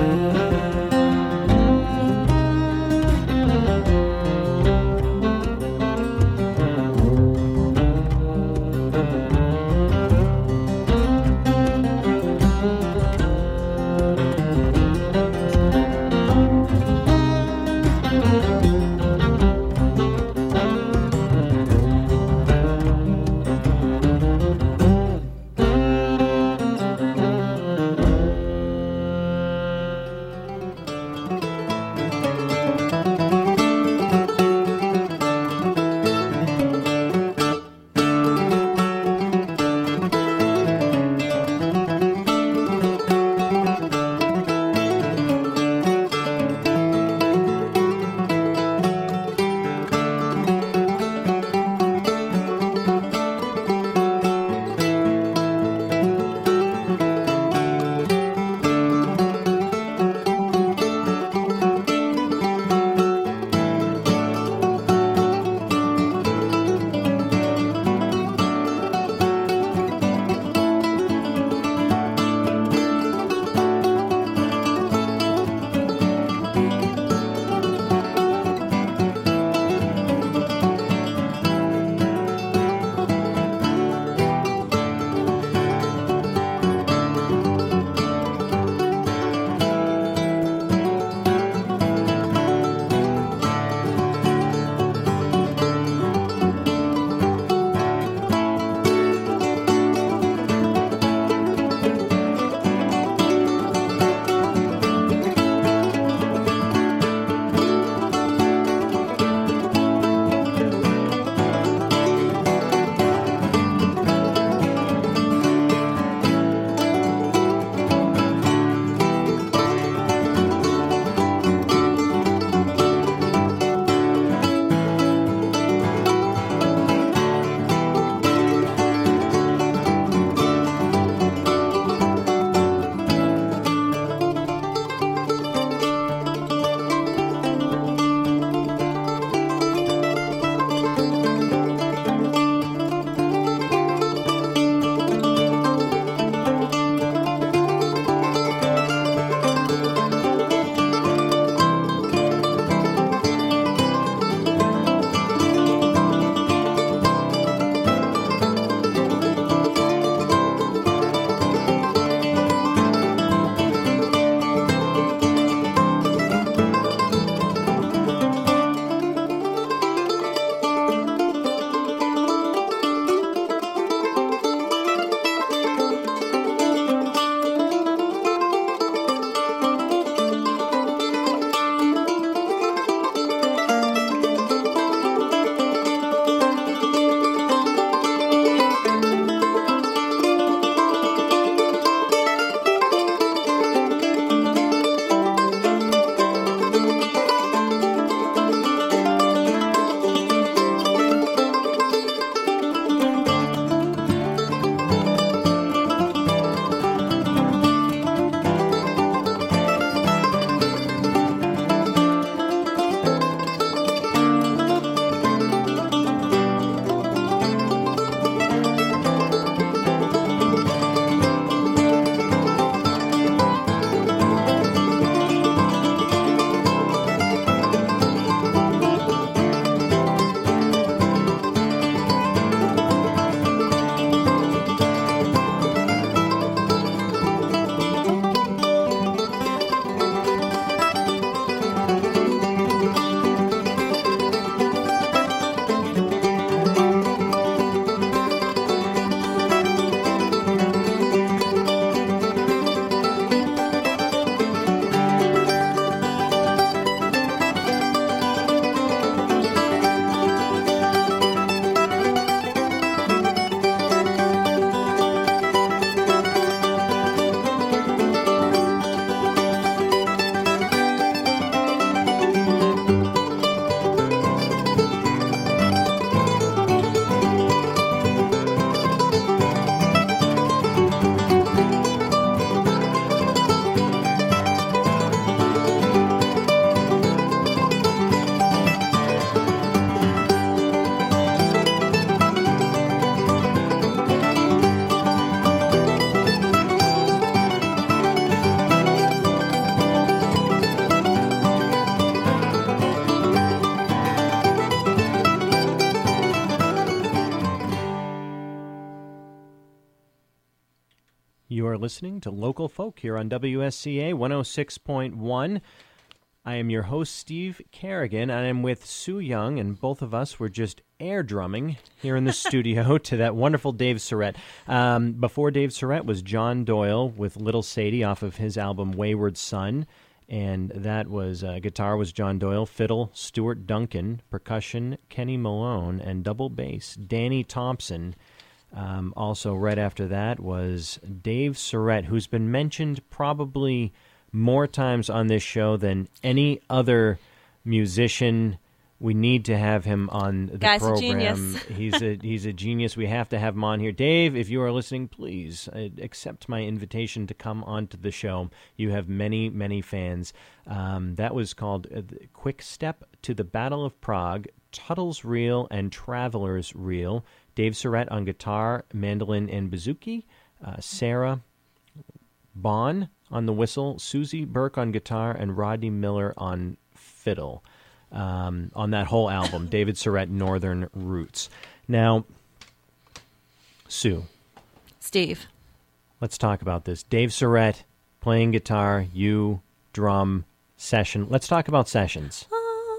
are listening to Local Folk here on W S C A one oh six point one. I am your host, Steve Kerrigan. I am with Sue Young, and both of us were just air drumming here in the studio to that wonderful Dave Surratt. Um, before Dave Surratt was John Doyle with Little Sadie off of his album Wayward Son, and that was, uh, guitar was John Doyle, fiddle, Stuart Duncan, percussion, Kenny Malone, and double bass, Danny Thompson. Um, also, right after that was Dave Surratt, who's been mentioned probably more times on this show than any other musician. We need to have him on the
Guy's
program.
A genius.
he's a he's a genius. We have to have him on here. Dave, if you are listening, please uh, accept my invitation to come onto the show. You have many, many fans. Um, that was called uh, Quick Step to the Battle of Prague, Tuttle's Reel and Traveler's Reel. Dave Surratt on guitar, mandolin, and bouzouki. Uh, Sarah Bond on the whistle, Susie Burke on guitar, and Rodney Miller on fiddle. Um, on that whole album, David Surratt, Northern Roots. Now, Sue.
Steve.
Let's talk about this. Dave Surratt playing guitar, you drum, session. Let's talk about sessions.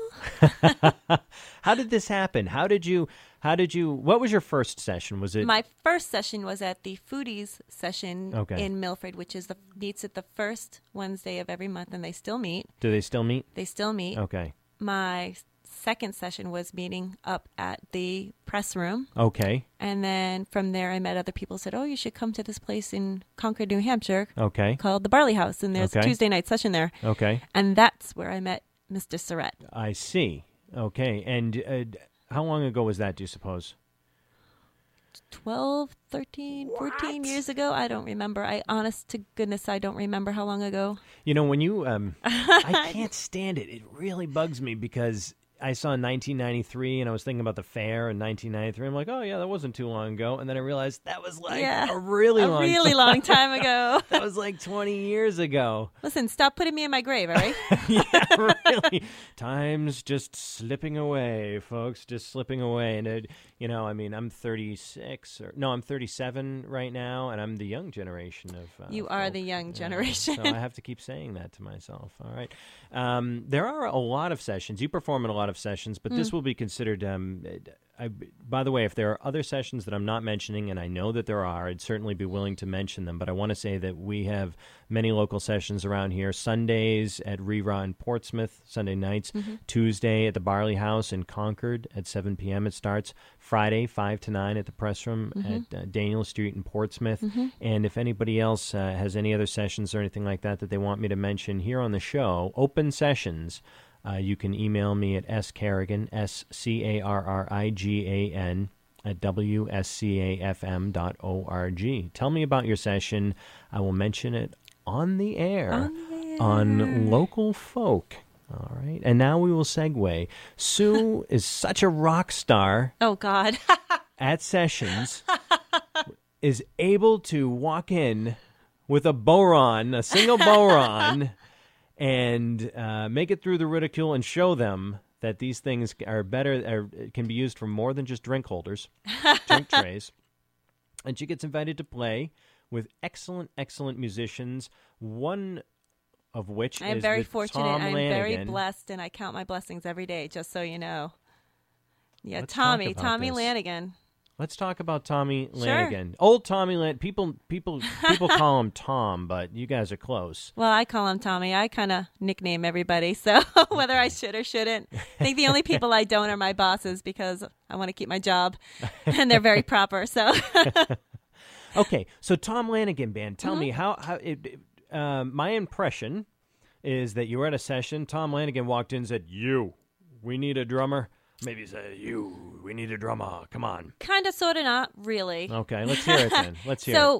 How did this happen? How did you, how did you, what was your first session? Was it?
My first session was at the Foodies session
Okay.
in Milford, which is the meets at the first Wednesday of every month, and they still meet.
Do they still meet?
They still meet.
Okay.
My second session was meeting up at the press room.
Okay.
And then from there, I met other people, said, oh, you should come to this place in Concord, New Hampshire
Okay.
called the Barley House. And there's
Okay.
a Tuesday night session there.
Okay.
And that's where I met Mister Surratt.
I see. Okay. And uh, how long ago was that, do you suppose?
twelve, thirteen, fourteen years ago. I don't remember. I, honest to goodness, I don't remember how long ago.
You know, when you, um, I can't stand it. It really bugs me because I saw nineteen ninety-three and I was thinking about the fair in nineteen ninety-three. I'm like, oh, yeah, that wasn't too long ago. And then I realized that was like
Yeah.
a really
a
long
really
time.
long time ago.
That was like twenty years ago.
Listen, stop putting me in my grave, all right?
Yeah, really. Time's just slipping away, folks, just slipping away. And, it, you know, I mean, I'm thirty-six, or no, I'm thirty-seven right now, and I'm the young generation of uh,
You are
folk.
the young
Yeah,
generation.
so I have to keep saying that to myself, all right? Um, there are a lot of sessions. You perform in a lot of sessions, but
Mm.
this will be considered... Um, I, by the way, if there are other sessions that I'm not mentioning, and I know that there are, I'd certainly be willing to mention them, but I want to say that we have many local sessions around here. Sundays at Rera in Portsmouth, Sunday nights.
Mm-hmm.
Tuesday at the Barley House in Concord at seven p.m. it starts. Friday, five to nine at the Press Room
Mm-hmm.
at uh, Daniel Street in Portsmouth. And if anybody else uh, has any other sessions or anything like that that they want me to mention here on the show, open sessions, Uh, you can email me at scarrigan, S C A R R I G A N, at W S C A F M dot org. Tell me about your session. I will mention it on the air,
On the air.
on Local Folk. All right. And now we will segue. Sue is such a rock star
Oh, God.
at sessions, is able to walk in with a boron, a single boron, and uh, make it through the ridicule and show them that these things are better, are, can be used for more than just drink holders, drink trays. And she gets invited to play with excellent, excellent musicians, one of which
I am
is
very
with
fortunate.
Tom
I'm very
Lanigan.
blessed, and I count my blessings every day, just so you know. Yeah,
Let's talk
Tommy,
about
Tommy
this.
Lanigan.
Let's talk about Tommy
Sure.
Lanigan. Old Tommy Lanigan. People, people, people call him Tom, but you guys are close.
Well, I call him Tommy. I kind of nickname everybody, so whether I should or shouldn't. I think the only people I don't are my bosses because I want to keep my job, and they're very proper, so.
Okay, so Tom Lanigan Band. Tell
Mm-hmm.
me how. how it, it, um, my impression is that you were at a session. Tom Lanigan walked in and said, "You, we need a drummer." Maybe he said, "You, we need a drummer. Come on."
Kind of, sort of, not really.
Okay, let's hear it then. Let's hear
So,
it.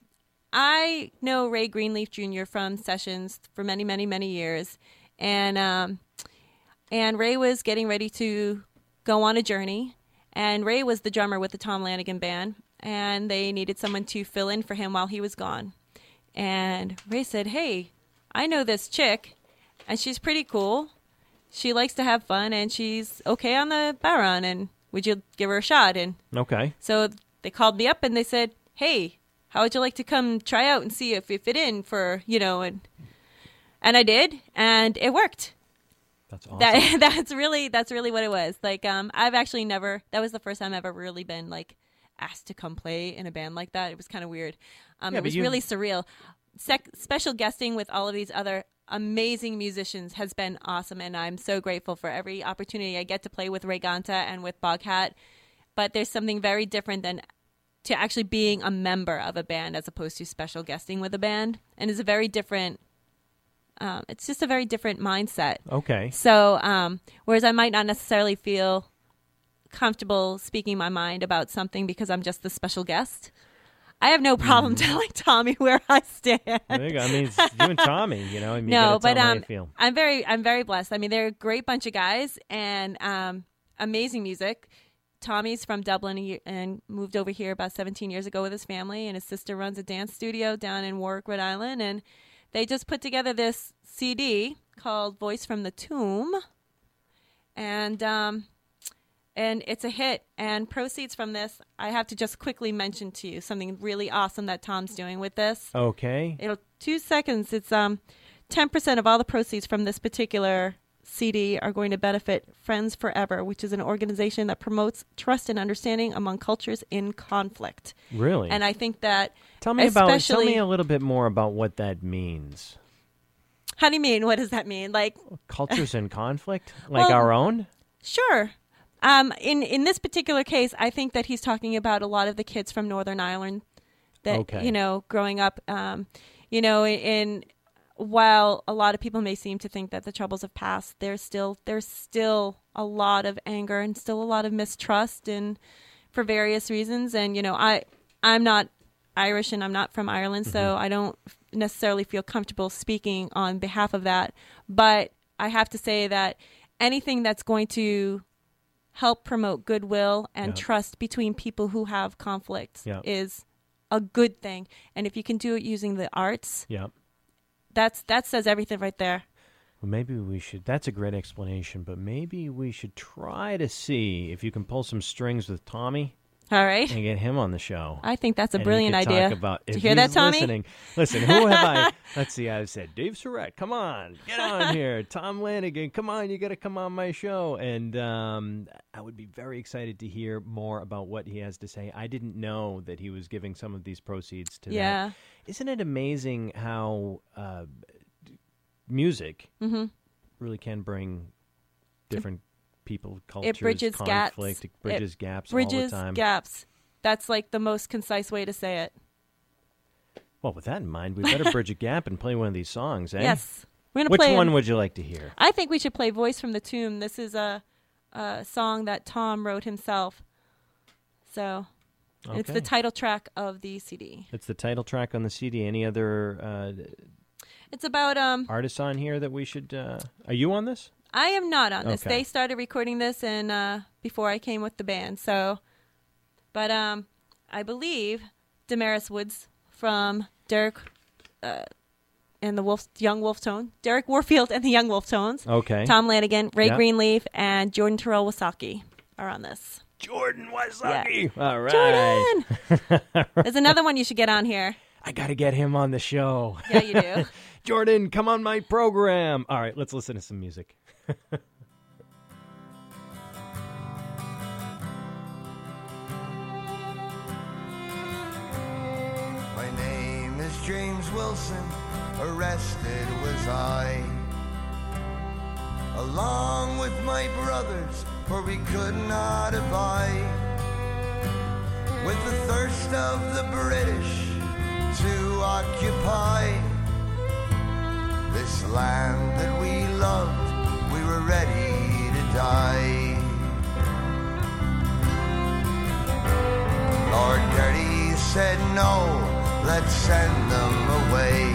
I know Ray Greenleaf Junior from sessions for many, many, many years, and um, and Ray was getting ready to go on a journey, and Ray was the drummer with the Tom Lanigan Band, and they needed someone to fill in for him while he was gone. And Ray said, "Hey, I know this chick, and she's pretty cool. She likes to have fun, and she's okay on the baron, and would you give her a shot?" And
Okay.
so they called me up, and they said, "Hey, how would you like to come try out and see if you fit in for, you know, and and I did, and it worked.
That's awesome.
That that's really that's really what it was. Like, um, I've actually never. That was the first time I've ever really been like asked to come play in a band like that. It was kind of weird. Um,
Yeah,
it
but
was
you-
really surreal. Sec- special guesting with all of these other amazing musicians has been awesome, and I'm so grateful for every opportunity I get to play with Ray Ganta and with Boghat. But there's something very different than to actually being a member of a band as opposed to special guesting with a band, and it's a very different. Um, it's just a very different mindset.
Okay.
So, um, whereas I might not necessarily feel comfortable speaking my mind about something because I'm just the special guest, I have no problem telling Tommy where I stand.
There you go. I mean, it's you and Tommy, you know. I mean, you
No,
gotta tell
but
them how
um,
you feel.
I'm very, I'm very blessed. I mean, they're a great bunch of guys and um, amazing music. Tommy's from Dublin he- and moved over here about seventeen years ago with his family, and his sister runs a dance studio down in Warwick, Rhode Island, and they just put together this C D called Voice from the Tomb, and um, and it's a hit. And proceeds from this, I have to just quickly mention to you something really awesome that Tom's doing with this.
Okay.
It'll two seconds. It's um, ten percent of all the proceeds from this particular C D are going to benefit Friends Forever, which is an organization that promotes trust and understanding among cultures in conflict.
Really?
And I think that
tell me about. Tell
especially-
me a little bit more about what that means.
How do you mean? What does that mean? Like,
Cultures in conflict, like
Well,
our own.
sure. Um, in in this particular case, I think that he's talking about a lot of the kids from Northern Ireland that
Okay.
you know, growing up. Um, you know, in while a lot of people may seem to think that the troubles have passed, there's still there's still a lot of anger and still a lot of mistrust, and for various reasons. And you know, I I'm not Irish and I'm not from Ireland, so I don't necessarily feel comfortable speaking on behalf of that. But I have to say that anything that's going to help promote goodwill and
Yeah.
trust between people who have conflicts
Yeah.
is a good thing. And if you can do it using the arts,
Yeah.
that's that says everything right there.
Well, maybe we should. That's a great explanation, but maybe we should try to see if you can pull some strings with Tommy
All right.
and get him on the show.
I think that's a
And he
brilliant
could
idea.
Talk about,
Did
if
you hear that,
he's
Tommy?
Listening, listen, who have I? Let's see. I've said Dave Surratt. Come on, get on here. Tom Lanigan. Come on, you got to come on my show. And um, I would be very excited to hear more about what he has to say. I didn't know that he was giving some of these proceeds to
Yeah.
that. Isn't it amazing how uh, music
Mm-hmm.
really can bring different people, cultures,
bridges gaps.
conflict, it bridges
It
gaps
Bridges,
all the time.
gaps. That's like the most concise way to say it.
Well, with that in mind, we better bridge a gap and play one of these songs, eh?
Yes. We're going to
Which
play
one
an-
would you like to hear?
I think we should play Voice from the Tomb. This is a, a song that Tom wrote himself. So it's the
Okay.
title track of the C D.
It's the title track on the C D. Any other uh,
It's about um
artists on here that we should... Uh, are you on this?
I am not on this.
Okay.
They started recording this and uh before I came with the band. So but um I believe Damaris Woods from Derek uh and the Wolf Young Wolf Tone. Derek Warfield and the Young Wolf Tones.
Okay.
Tom Lanigan, Ray
Yeah.
Greenleaf, and Jordan Terrell Wasaki are on this.
Jordan Wysocki. All right.
Jordan! There's another one you should get on here.
I got to get him on the show.
Yeah, you do.
Jordan, come on my program. All right, let's listen to some music.
My name is James Wilson, arrested was I, along with my brothers, for we could not abide with the thirst of the British to occupy this land that we loved. We were ready to die. Lord Derry said no, let's send them away,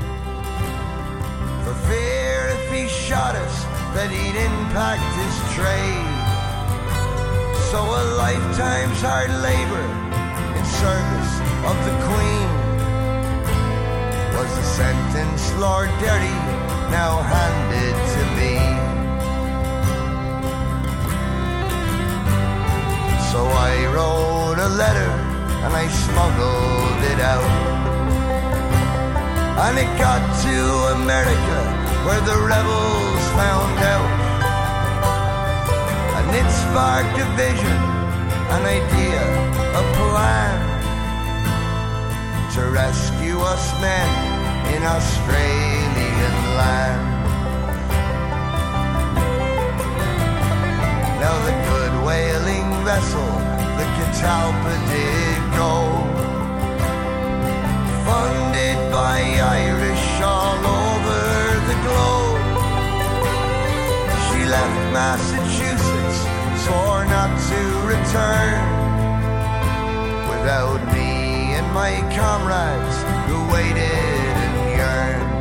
for fear if he shot us that he'd impact his trade. So a lifetime's hard labor in service of the Queen was the sentence Lord Derry now handed to me. So I wrote a letter and I smuggled it out. And it got to America, where the rebels found out. And it sparked a vision, an idea, a plan to rescue us men in Australian land. Now the good whaling vessel, the Catalpa did go, funded by Irish all over the globe. She left Massachusetts, swore not to return, without me and my comrades who waited and yearned.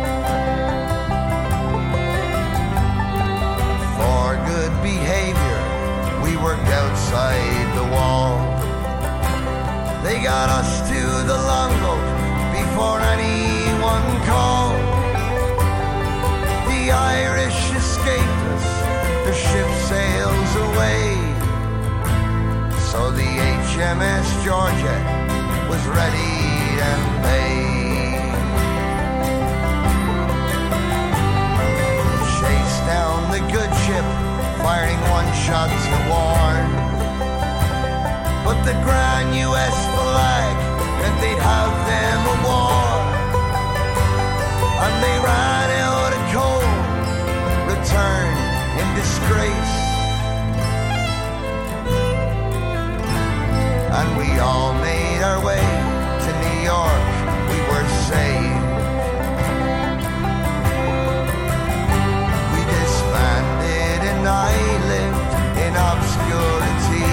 For good behavior, we worked outside the wall. They got us to the longboat before anyone called. The Irish escaped us, the ship sails away. So the H M S Georgia was ready and paid. Chased down the good ship, firing one shot to warn. But the grand U S flag meant they'd have them a war. And they ran out of coal, returned in disgrace. And we all made our way to New York, we were saved. We disbanded and I lived in obscurity,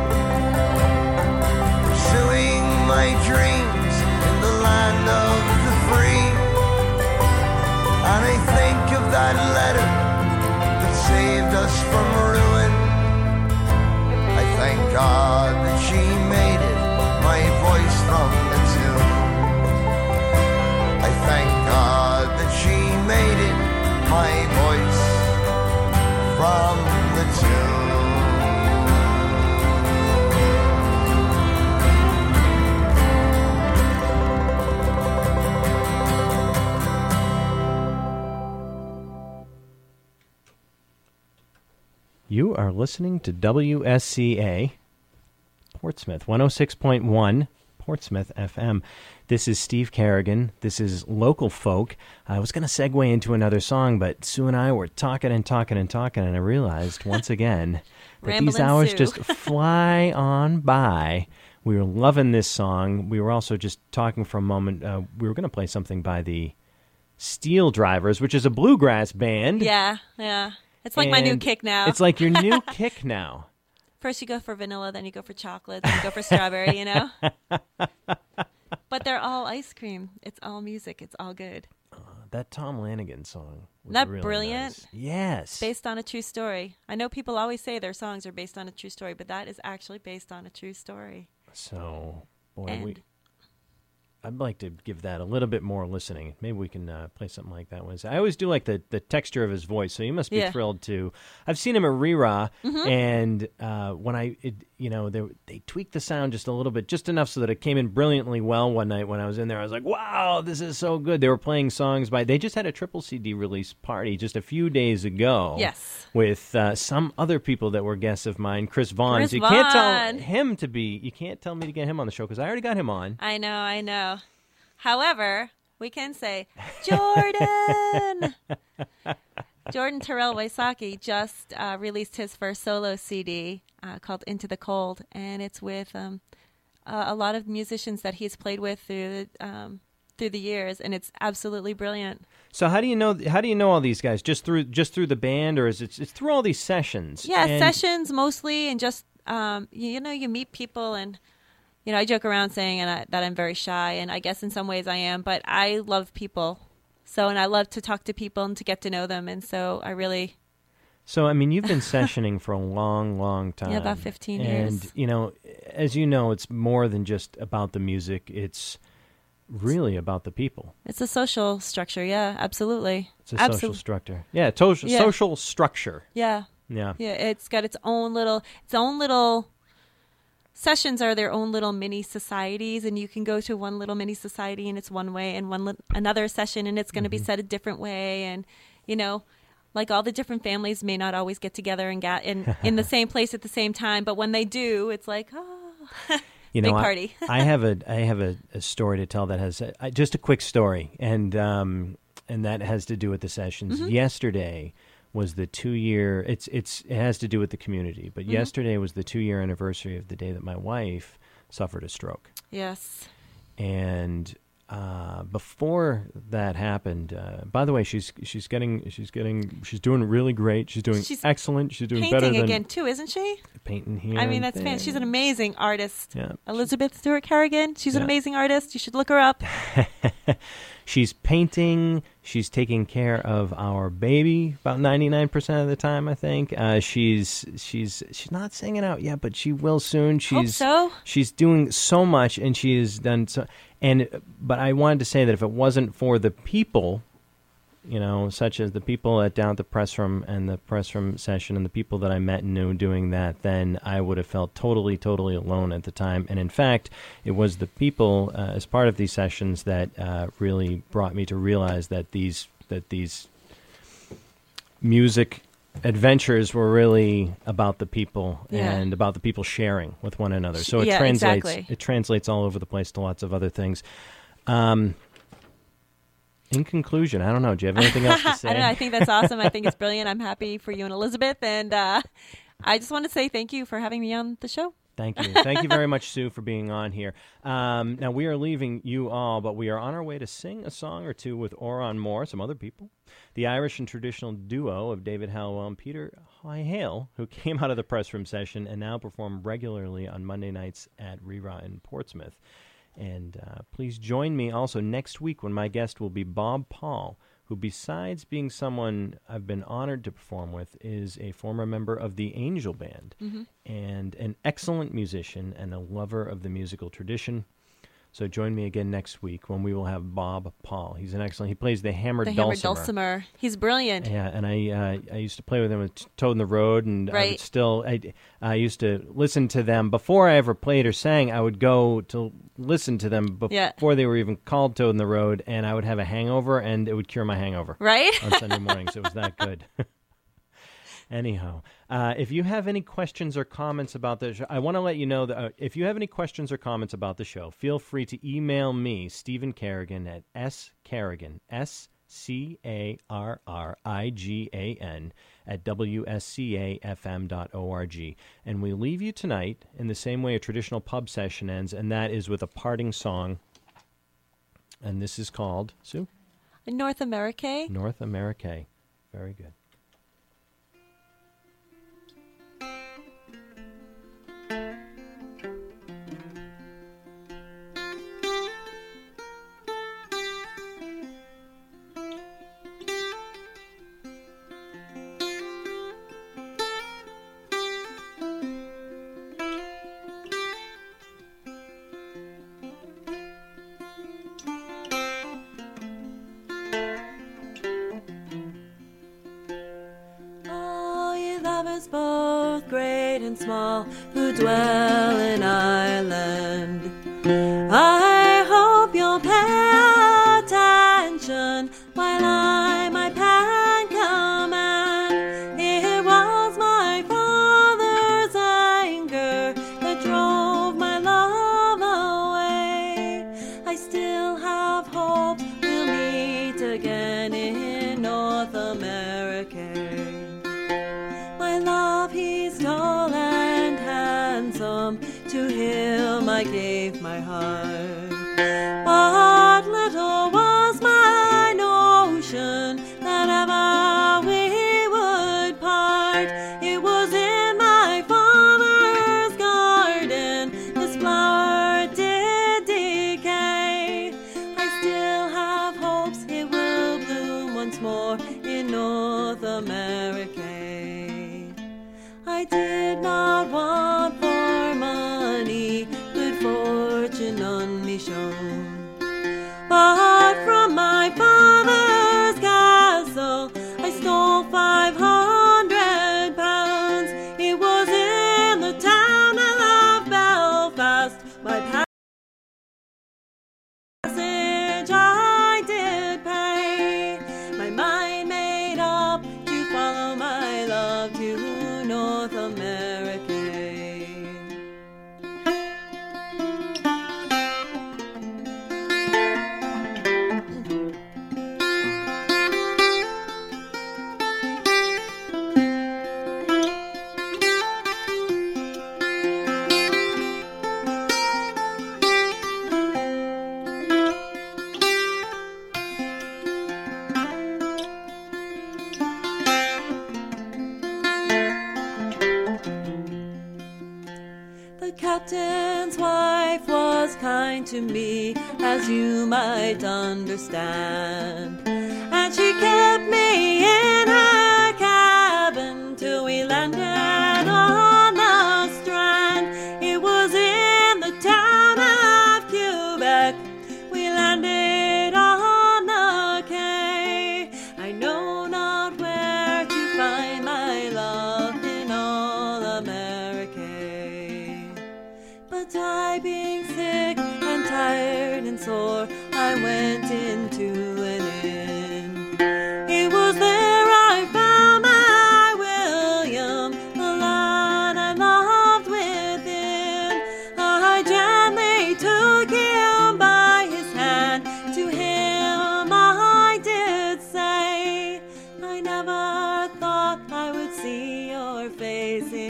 pursuing my dreams in the land of the free. And I think of that letter that saved us from ruin. I thank God that she made it my voice from the tomb. I thank God that she made it my voice from the tomb.
You are listening to W S C A Portsmouth, one oh six point one Portsmouth F M. This is Steve Kerrigan. This is Local Folk. I was going to segue into another song, but Sue and I were talking and talking and talking, and I realized once again that these hours
Sue.
just fly on by. We were loving this song. We were also just talking for a moment. Uh, we were going to play something by the Steel Drivers, which is a bluegrass band.
Yeah, yeah. It's like my new
And
kick now.
It's like your new kick now.
First you go for vanilla, then you go for chocolate, then you go for strawberry, you know? But they're all ice cream. It's all music. It's all good.
Uh, that Tom Lanigan song was
Isn't that
really
brilliant?
nice. Yes.
Based on a true story. I know people always say their songs are based on a true story, but that is actually based on a true story.
So, boy,
And
we, I'd like to give that a little bit more listening. Maybe we can uh, play something like that one. I always do like the, the texture of his voice, so you must be
Yeah.
thrilled too. I've seen him at Rira,
Mm-hmm.
and uh, when I, it, you know, they, they tweaked the sound just a little bit, just enough so that it came in brilliantly well one night when I was in there. I was like, wow, this is so good. They were playing songs by, they just had a triple C D release party just a few days ago.
Yes.
With uh, some other people that were guests of mine, Chris Vaughn.
Chris
So you can't tell
Vaughn.
him to be, you can't tell me to get him on the show because I already got him on.
I know, I know. However, we can say, Jordan! Jordan Terrell Waisaki just uh, released his first solo C D uh, called Into the Cold, and it's with um, uh, a lot of musicians that he's played with through the, um, through the years, and it's absolutely brilliant.
So how do you know? How do you know all these guys? Just through just through the band, or is it it's through all these sessions?
Yeah,
And-
sessions mostly, and just um, you, you know, you meet people, and you know, I joke around saying and I, that I'm very shy, and I guess in some ways I am, but I love people. So, and I love to talk to people and to get to know them, and so I really,
So I mean, you've been sessioning for a long, long time.
Yeah, about fifteen
and,
years.
you know, as you know, it's more than just about the music. It's really about the people.
it's a social structure. Yeah, absolutely.
It's a
Absol-
social structure. Yeah, to-
Yeah.
social structure.
Yeah,
Yeah.
yeah. It's got its own little, its own little sessions are their own little mini societies, and you can go to one little mini society and it's one way, and one li- another session and it's going to
Mm-hmm.
be set a different way. And, you know, like all the different families may not always get together and get in, in the same place at the same time, but when they do, it's like, oh,
You know,
big
I-
party.
I, have a I have a, a story to tell that has uh, just a quick story, and um, and that has to do with the sessions.
Mm-hmm.
Yesterday was the two year. It's it's it has to do with the community, but
Mm-hmm.
yesterday was the two year anniversary of the day that my wife suffered a stroke.
Yes.
And uh, before that happened, uh, by the way, she's she's getting she's getting she's doing really great. She's doing
She's
excellent. She's doing better
Painting
than
again, too, isn't she?
painting here.
I mean,
and
that's fan.
there.
She's an amazing artist.
Yeah.
Elizabeth Stewart Kerrigan. She's an
Yeah.
amazing artist. You should look her up.
She's painting. She's taking care of our baby about ninety-nine percent of the time, I think. Uh, she's she's she's not singing out yet, but she will soon. She's
so.
she's doing so much, and she has done so. And but I wanted to say that if it wasn't for the people, you know, such as the people at down at the press room and the press room session and the people that I met and knew doing that, then I would have felt totally, totally alone at the time. And in fact, it was the people uh, as part of these sessions that uh, really brought me to realize that these that these music adventures were really about the people
Yeah.
and about the people sharing with one another. So it
Yeah,
translates
exactly.
it translates all over the place to lots of other things. Um, in conclusion, I don't know. Do you have anything else to say?
I don't know. I think that's awesome. I think it's brilliant. I'm happy for you and Elizabeth. And uh, I just want to say thank you for having me on the show.
Thank you. Thank you very much, Sue, for being on here. Um, now, we are leaving you all, but we are on our way to sing a song or two with Oran Moore, some other people, the Irish and traditional duo of David Hallowell and Peter Hale, who came out of the press room session and now perform regularly on Monday nights at Rira in Portsmouth. And uh, please join me also next week when my guest will be Bob Paul, who besides being someone I've been honored to perform with, is a former member of the Angel Band
Mm-hmm.
and an excellent musician and a lover of the musical tradition. So join me again next week when we will have Bob Paul. He's an excellent, he plays the hammered
The hammered
dulcimer.
dulcimer. He's brilliant.
Yeah, and I uh, I used to play with them with Toad in the Road, and I would
Right.
still I, I used to listen to them before I ever played or sang. I would go to listen to them before
Yeah.
they were even called Toad in the Road, and I would have a hangover, and it would cure my hangover
Right?
on Sunday mornings. It was that good. Anyhow, uh, if you have any questions or comments about the show, I want to let you know that uh, if you have any questions or comments about the show, feel free to email me, Stephen Carrigan, at scarrigan, S C A R R I G A N, at W S C A F M dot org. And we leave you tonight in the same way a traditional pub session ends, and that is with a parting song. And this is called, Sue?
North America.
North America. Very good.
All ye lovers both great and small who dwell in Ireland, I hope you'll pay attention while I my pen command. It was my father's anger that drove my love away. I still have hopes we'll meet again in North America. My love, he's tall and handsome, to him I gave my heart. But little was my notion that ever we would part. It was in my father's garden this flower did decay. I still have hopes it will bloom once more in North America. I did not want for money, good fortune on me shone. But from my father's castle I stole five hundred pounds. It was in the town of kind to me as you might understand. And she kept me in her cabin till we landed on the strand. It was in the town of Quebec. We landed on the quay. I know not where to find my love in all America. But I, being sick and tired and sore, I went into an inn. It was there I found my William, the lad I loved within. I gently took him by his hand, to him I did say, I never thought I would see your face in